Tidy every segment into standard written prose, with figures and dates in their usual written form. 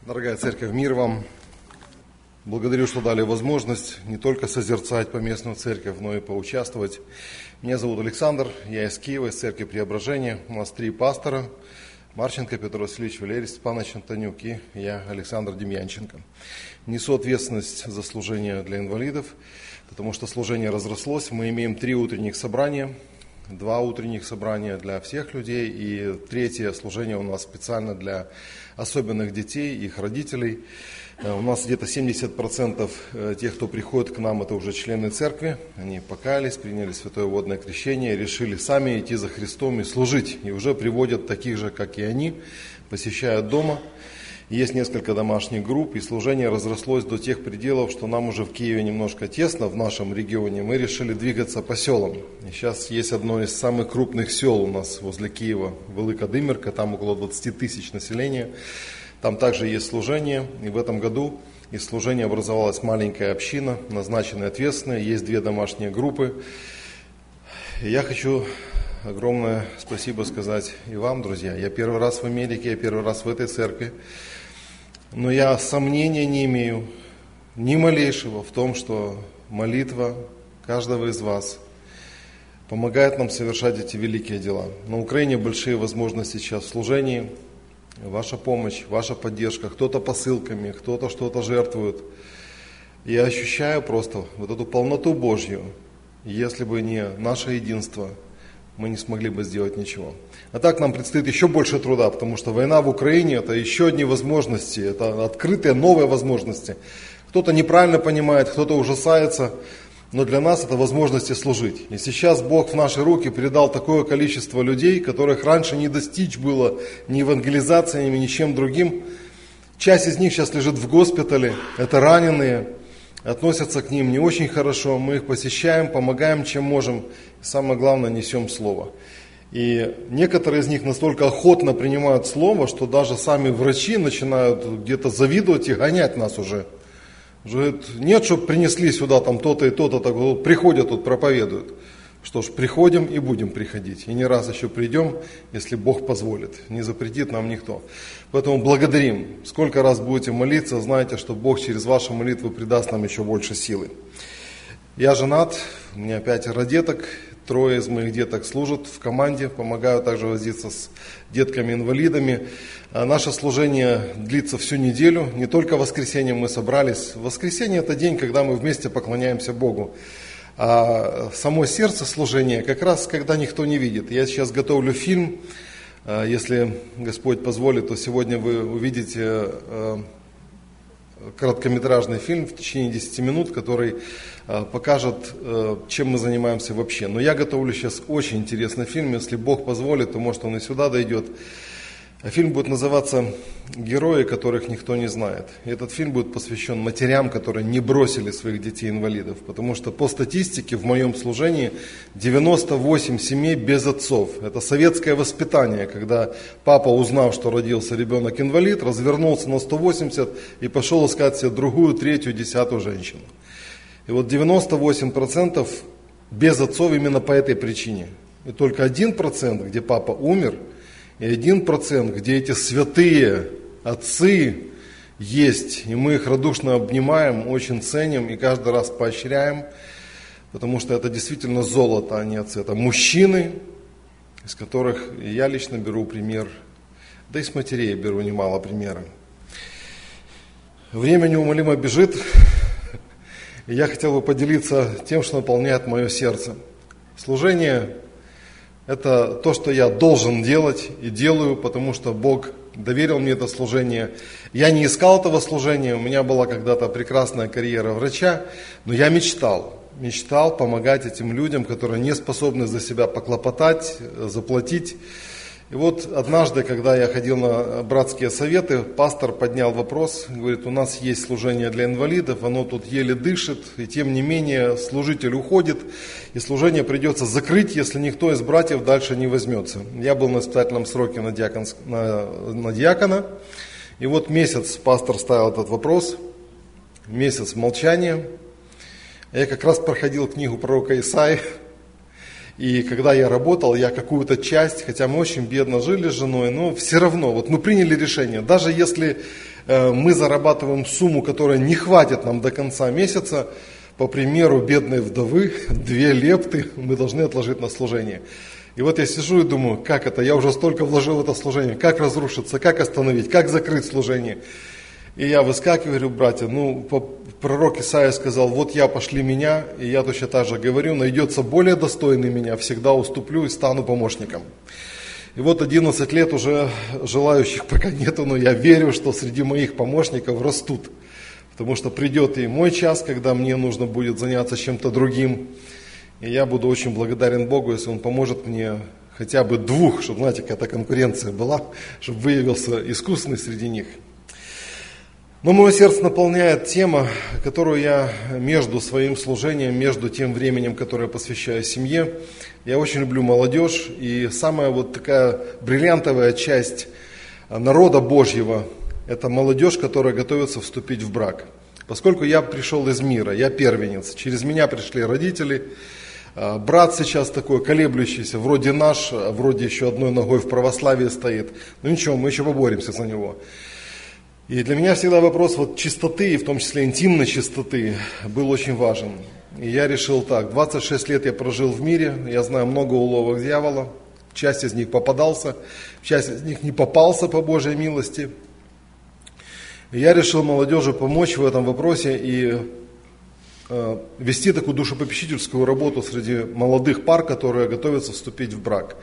Дорогая церковь, мир вам. Благодарю, что дали возможность не только созерцать поместную церковь, но и поучаствовать. Меня зовут Александр, я из Киева, из церкви Преображения. У нас 3 пастора: Марченко Петр Васильевич, Валерий Степанович Антонюк и я, Александр Демьянченко. Несу ответственность за служение для инвалидов, потому что служение разрослось. Мы имеем 3 утренних собрания, 2 утренних собрания для всех людей, и 3 служение у нас специально для особенных детей, их родителей. У нас где-то 70% тех, кто приходит к нам, это уже члены церкви. Они покаялись, приняли святое водное крещение, решили сами идти за Христом и служить. И уже приводят таких же, как и они, посещают дома. Есть несколько домашних групп, и служение разрослось до тех пределов, что нам уже в Киеве немножко тесно, в нашем регионе. Мы решили двигаться по селам. И сейчас есть одно из самых крупных сел у нас возле Киева, Велика Димирка, там около 20 тысяч населения. Там также есть служение, и в этом году из служения образовалась маленькая община, назначены ответственные, есть 2 домашние группы. И я хочу огромное спасибо сказать и вам, друзья. Я первый раз в Америке, я первый раз в этой церкви. Но я сомнения не имею, ни малейшего в том, что молитва каждого из вас помогает нам совершать эти великие дела. На Украине большие возможности сейчас в служении, ваша помощь, ваша поддержка, кто-то посылками, кто-то что-то жертвует. Я ощущаю просто вот эту полноту Божью. Если бы не наше единство, мы не смогли бы сделать ничего. А так нам предстоит еще больше труда, потому что война в Украине – это еще одни возможности, это открытые новые возможности. Кто-то неправильно понимает, кто-то ужасается, но для нас это возможности служить. И сейчас Бог в наши руки передал такое количество людей, которых раньше не достичь было ни евангелизациями, ни чем другим. Часть из них сейчас лежит в госпитале, это раненые, относятся к ним не очень хорошо, мы их посещаем, помогаем, чем можем, и самое главное, несем Слово. И некоторые из них настолько охотно принимают Слово, что даже сами врачи начинают где-то завидовать и гонять нас уже. Нет, чтобы принесли сюда там то-то и то-то, так вот, приходят тут, проповедуют. Что ж, приходим и будем приходить. И не раз еще придем, если Бог позволит. Не запретит нам никто. Поэтому благодарим. Сколько раз будете молиться, знайте, что Бог через ваши молитвы придаст нам еще больше силы. Я женат, у меня 5 деток. 3 из моих деток служат в команде, помогают также возиться с детками-инвалидами. Наше служение длится всю неделю, не только в воскресенье мы собрались. Воскресенье – это день, когда мы вместе поклоняемся Богу. А само сердце служения как раз, когда никто не видит. Я сейчас готовлю фильм, если Господь позволит, то сегодня вы увидите короткометражный фильм в течение 10 минут, который покажет, чем мы занимаемся вообще. Но я готовлю сейчас очень интересный фильм, если Бог позволит, то может он и сюда дойдет. Фильм будет называться «Герои, которых никто не знает». И этот фильм будет посвящен матерям, которые не бросили своих детей-инвалидов. Потому что по статистике в моем служении 98 семей без отцов. Это советское воспитание, когда папа, узнав, что родился ребенок-инвалид, развернулся на 180 и пошел искать себе другую, 3-ю, 10-ю женщину. И вот 98% без отцов именно по этой причине. И только 1%, где папа умер, и 1%, где эти святые отцы есть, и мы их радушно обнимаем, очень ценим и каждый раз поощряем, потому что это действительно золото, а не отцы. Это мужчины, из которых я лично беру пример, да и с матерей беру немало примеров. Время неумолимо бежит, и я хотел бы поделиться тем, что наполняет мое сердце. Служение – это то, что я должен делать и делаю, потому что Бог доверил мне это служение. Я не искал этого служения, у меня была когда-то прекрасная карьера врача, но я мечтал помогать этим людям, которые не способны за себя поклопотать, заплатить. И вот однажды, когда я ходил на братские советы, пастор поднял вопрос, говорит, у нас есть служение для инвалидов, оно тут еле дышит, и тем не менее служитель уходит, и служение придется закрыть, если никто из братьев дальше не возьмется. Я был на испытательном сроке на диакона, и вот месяц пастор ставил этот вопрос, месяц молчания. Я как раз проходил книгу пророка Исаии. И когда я работал, я какую-то часть, хотя мы очень бедно жили с женой, но все равно, вот мы приняли решение, даже если мы зарабатываем сумму, которая не хватит нам до конца месяца. По примеру бедной вдовы, 2 лепты мы должны отложить на служение. И вот я сижу и думаю, как это, я уже столько вложил в это служение, как разрушиться, как остановить, как закрыть служение. И я выскакиваю, говорю, братья, пророк Исаия сказал, вот я, пошли меня, и я точно так же говорю, найдется более достойный меня, всегда уступлю и стану помощником. И вот 11 лет уже желающих пока нету, но я верю, что среди моих помощников растут. Потому что придет и мой час, когда мне нужно будет заняться чем-то другим. И я буду очень благодарен Богу, если Он поможет мне хотя бы 2, чтобы, знаете, какая-то конкуренция была, чтобы выявился искусный среди них. Но мое сердце наполняет тема, которую я между своим служением, между тем временем, которое я посвящаю семье. Я очень люблю молодежь, и самая вот такая бриллиантовая часть народа Божьего – это молодежь, которая готовится вступить в брак. Поскольку я пришел из мира, я первенец, через меня пришли родители, брат сейчас такой колеблющийся, вроде наш, вроде еще одной ногой в православии стоит. Но ничего, мы еще поборемся за него. И для меня всегда вопрос вот чистоты, и в том числе интимной чистоты, был очень важен. И я решил так, 26 лет я прожил в мире, я знаю много уловок дьявола, часть из них попадался, часть из них не попался по Божьей милости. И я решил молодежи помочь в этом вопросе и вести такую душепопечительскую работу среди молодых пар, которые готовятся вступить в брак.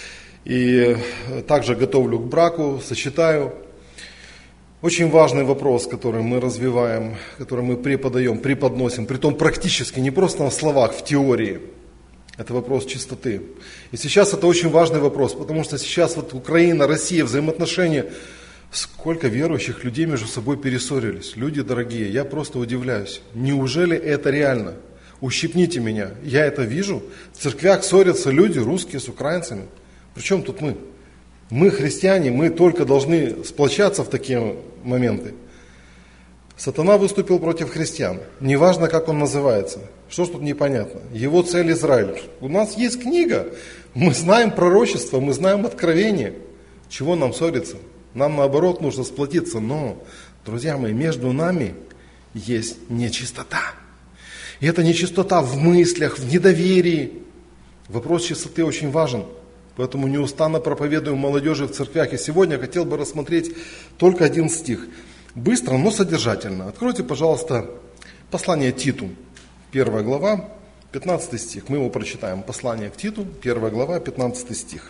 И также готовлю к браку, сочетаю. Очень важный вопрос, который мы развиваем, который мы преподносим, притом практически, не просто на словах, в теории. Это вопрос чистоты. И сейчас это очень важный вопрос, потому что сейчас вот Украина, Россия, взаимоотношения, сколько верующих людей между собой перессорились. Люди дорогие, я просто удивляюсь. Неужели это реально? Ущипните меня, я это вижу. В церквях ссорятся люди, русские с украинцами. Причем тут мы? Мы, христиане, мы только должны сплочаться в такие моменты. Сатана выступил против христиан. Неважно, как он называется. Что ж тут непонятно? Его цель Израиль. У нас есть книга. Мы знаем пророчество, мы знаем откровение. Чего нам ссориться? Нам наоборот нужно сплотиться. Но, друзья мои, между нами есть нечистота. И эта нечистота в мыслях, в недоверии. Вопрос чистоты очень важен. Поэтому неустанно проповедуем молодежи в церквях. И сегодня я хотел бы рассмотреть только один стих. Быстро, но содержательно. Откройте, пожалуйста, послание Титу, 1 глава, 15 стих. Мы его прочитаем. Послание к Титу, 1 глава, 15 стих.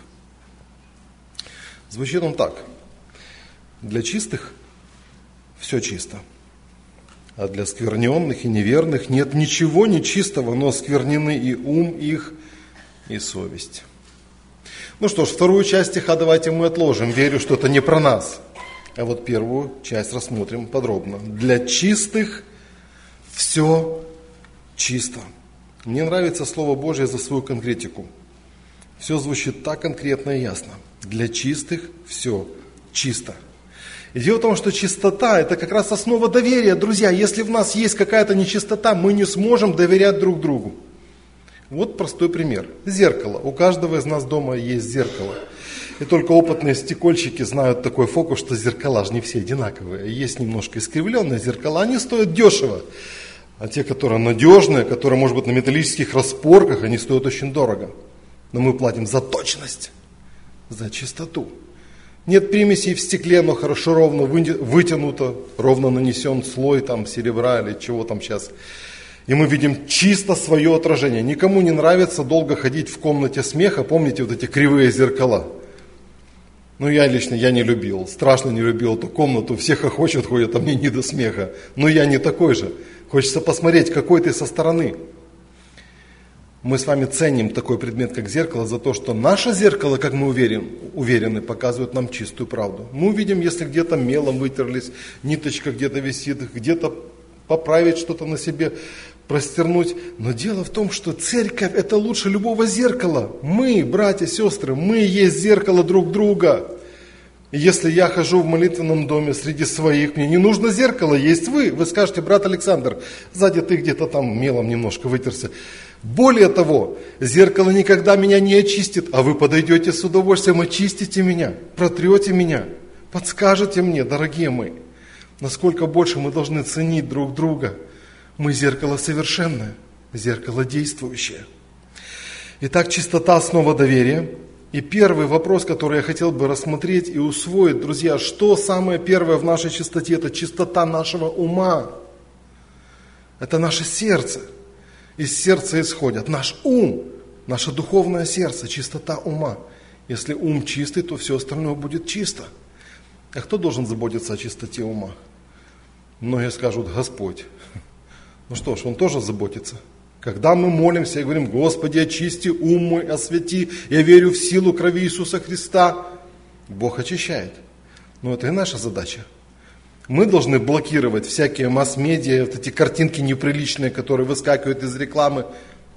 Звучит он так. Для чистых все чисто, а для скверненных и неверных нет ничего нечистого, но сквернены и ум их, и совесть. Ну что ж, вторую часть стиха давайте мы отложим. Верю, что это не про нас. А вот первую часть рассмотрим подробно. Для чистых все чисто. Мне нравится Слово Божье за свою конкретику. Все звучит так конкретно и ясно. Для чистых все чисто. И дело в том, что чистота – это как раз основа доверия. Друзья, если в нас есть какая-то нечистота, мы не сможем доверять друг другу. Вот простой пример. Зеркало. У каждого из нас дома есть зеркало. И только опытные стекольщики знают такой фокус, что зеркала же не все одинаковые. Есть немножко искривленные зеркала, они стоят дешево. А те, которые надежные, которые, может быть, на металлических распорках, они стоят очень дорого. Но мы платим за точность, за чистоту. Нет примесей в стекле, но хорошо ровно вытянуто, ровно нанесен слой там, серебра или чего там сейчас. И мы видим чисто свое отражение. Никому не нравится долго ходить в комнате смеха. Помните вот эти кривые зеркала? Ну, я лично не любил, страшно не любил эту комнату. Все хохочут, ходят, а мне не до смеха. Но я не такой же. Хочется посмотреть, какой ты со стороны. Мы с вами ценим такой предмет, как зеркало, за то, что наше зеркало, как мы уверены, показывает нам чистую правду. Мы увидим, если где-то мелом вытерлись, ниточка где-то висит, где-то поправить что-то на себе, простернуть. Но дело в том, что церковь – это лучше любого зеркала. Мы, братья, сестры, мы есть зеркало друг друга. И если я хожу в молитвенном доме среди своих, мне не нужно зеркало, есть вы. Вы скажете, брат Александр, сзади ты где-то там мелом немножко вытерся. Более того, зеркало никогда меня не очистит, а вы подойдете с удовольствием, очистите меня, протрете меня, подскажете мне, дорогие мои. насколько больше мы должны ценить друг друга. Мы зеркало совершенное, зеркало действующее. Итак, чистота – основа доверия. И первый вопрос, который я хотел бы рассмотреть и усвоить, друзья, что самое первое в нашей чистоте? Это чистота нашего ума. Это наше сердце. Из сердца исходит наш ум, наше духовное сердце, чистота ума. Если ум чистый, то все остальное будет чисто. А кто должен заботиться о чистоте ума? Многие скажут: Господь. Ну что ж, Он тоже заботится. Когда мы молимся и говорим: Господи, очисти ум мой, освети, я верю в силу крови Иисуса Христа, Бог очищает. Но это и наша задача. Мы должны блокировать всякие масс-медиа, вот эти картинки неприличные, которые выскакивают из рекламы.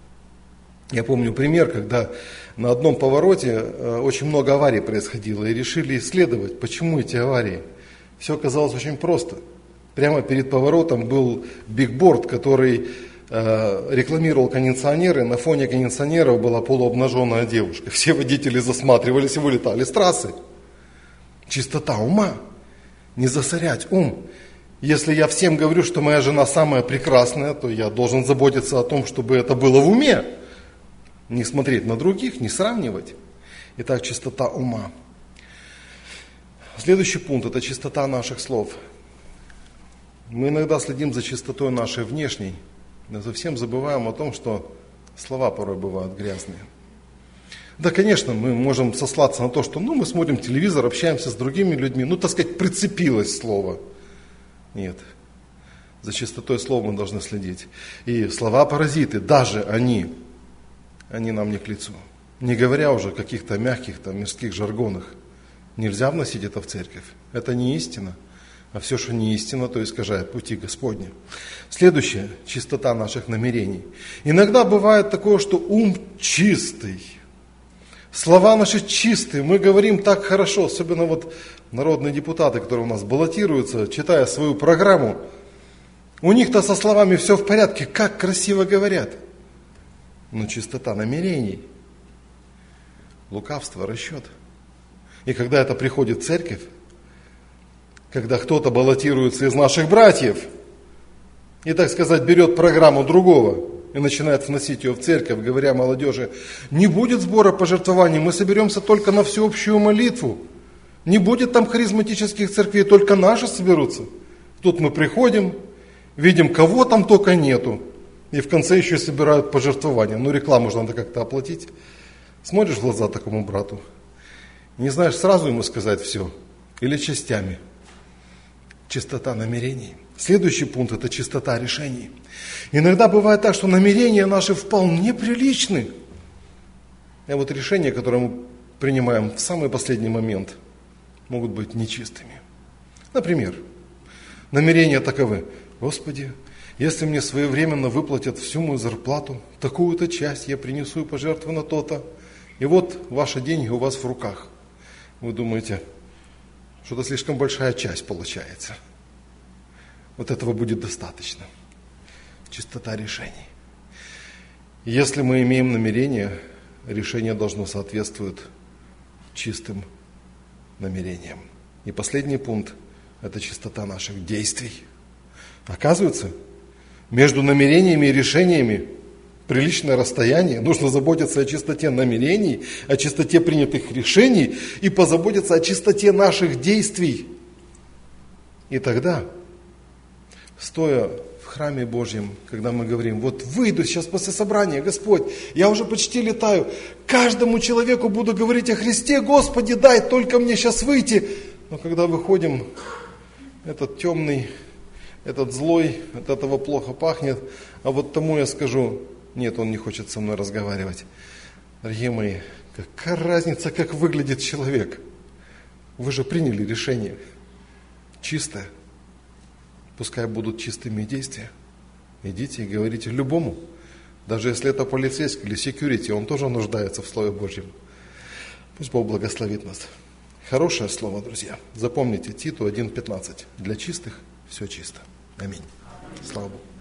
Я помню пример, когда на одном повороте очень много аварий происходило, и решили исследовать, почему эти аварии. Все оказалось очень просто. Прямо перед поворотом был бигборд, который рекламировал кондиционеры. На фоне кондиционеров была полуобнаженная девушка. Все водители засматривались и вылетали с трассы. Чистота ума. Не засорять ум. Если я всем говорю, что моя жена самая прекрасная, то я должен заботиться о том, чтобы это было в уме. Не смотреть на других, не сравнивать. Итак, чистота ума. Следующий пункт – это чистота наших слов. Мы иногда следим за чистотой нашей внешней, но совсем забываем о том, что слова порой бывают грязные. Да, конечно, мы можем сослаться на то, что мы смотрим телевизор, общаемся с другими людьми, так сказать, прицепилось слово. Нет, за чистотой слова мы должны следить. И слова-паразиты, даже они нам не к лицу. Не говоря уже о каких-то мягких, мирских жаргонах. Нельзя вносить это в церковь. Это не истина. А все, что не истина, то искажает пути Господни. Следующее – чистота наших намерений. Иногда бывает такое, что ум чистый. Слова наши чистые, мы говорим так хорошо, особенно народные депутаты, которые у нас баллотируются, читая свою программу, у них-то со словами все в порядке, как красиво говорят. Но чистота намерений, лукавство, расчет. И когда это приходит в церковь, когда кто-то баллотируется из наших братьев и, так сказать, берет программу другого, и начинает вносить ее в церковь, говоря молодежи: не будет сбора пожертвований, мы соберемся только на всеобщую молитву. Не будет там харизматических церквей, только наши соберутся. Тут мы приходим, видим, кого там только нету. И в конце еще собирают пожертвования. Рекламу же надо как-то оплатить. Смотришь в глаза такому брату, не знаешь, сразу ему сказать все или частями. Чистота намерений. Следующий пункт – это чистота решений. Иногда бывает так, что намерения наши вполне приличны. А решения, которые мы принимаем в самый последний момент, могут быть нечистыми. Например, намерения таковы: Господи, если мне своевременно выплатят всю мою зарплату, такую-то часть я принесу и пожертвую на то-то. И ваши деньги у вас в руках. Вы думаете, что-то слишком большая часть получается. Этого будет достаточно. Чистота решений. Если мы имеем намерение, решение должно соответствовать чистым намерениям. И последний пункт – это чистота наших действий. Оказывается, между намерениями и решениями приличное расстояние. Нужно заботиться о чистоте намерений, о чистоте принятых решений и позаботиться о чистоте наших действий. И тогда, стоя в храме Божьем, когда мы говорим: выйду сейчас после собрания, Господь, я уже почти летаю, каждому человеку буду говорить о Христе, Господи, дай только мне сейчас выйти. Но когда выходим, этот темный, этот злой, от этого плохо пахнет, а тому я скажу: нет, он не хочет со мной разговаривать. Дорогие мои, какая разница, как выглядит человек? Вы же приняли решение чистое. Пускай будут чистыми действия. Идите и говорите любому. Даже если это полицейский или секьюрити, он тоже нуждается в Слове Божьем. Пусть Бог благословит нас. Хорошее слово, друзья. Запомните Титу 1:15. Для чистых все чисто. Аминь. Слава Богу.